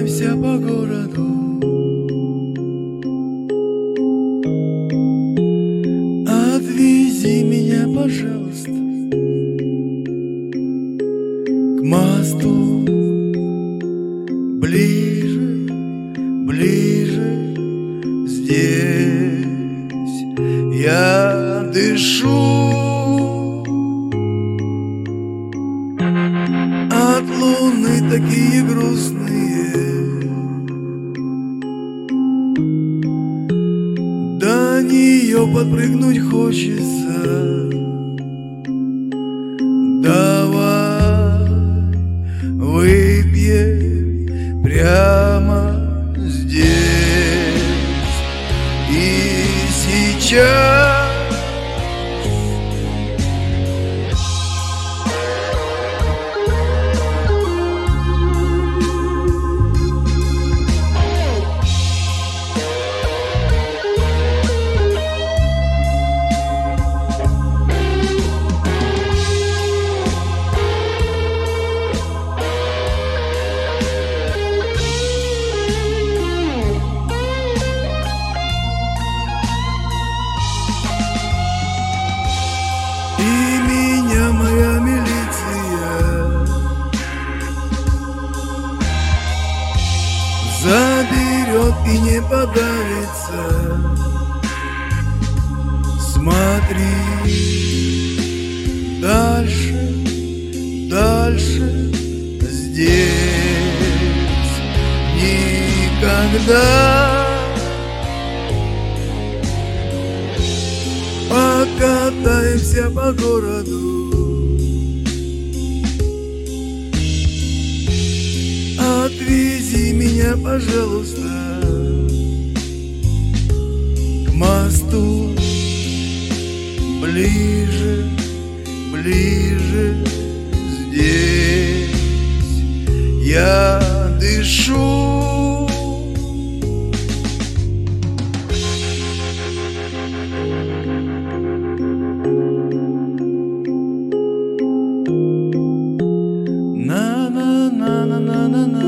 катаемся по городу. Отвези меня, пожалуйста, к мосту. Ближе, ближе, здесь я дышу. От луны такие грустные, до нее подпрыгнуть хочется. Давай выпьем прямо здесь и сейчас. Моя милиция заберет и не подавится. Смотри дальше, дальше, здесь никогда. Покатаемся по городу. Отвези меня, пожалуйста, к мосту. Ближе, ближе, здесь я дышу. На на на на на на.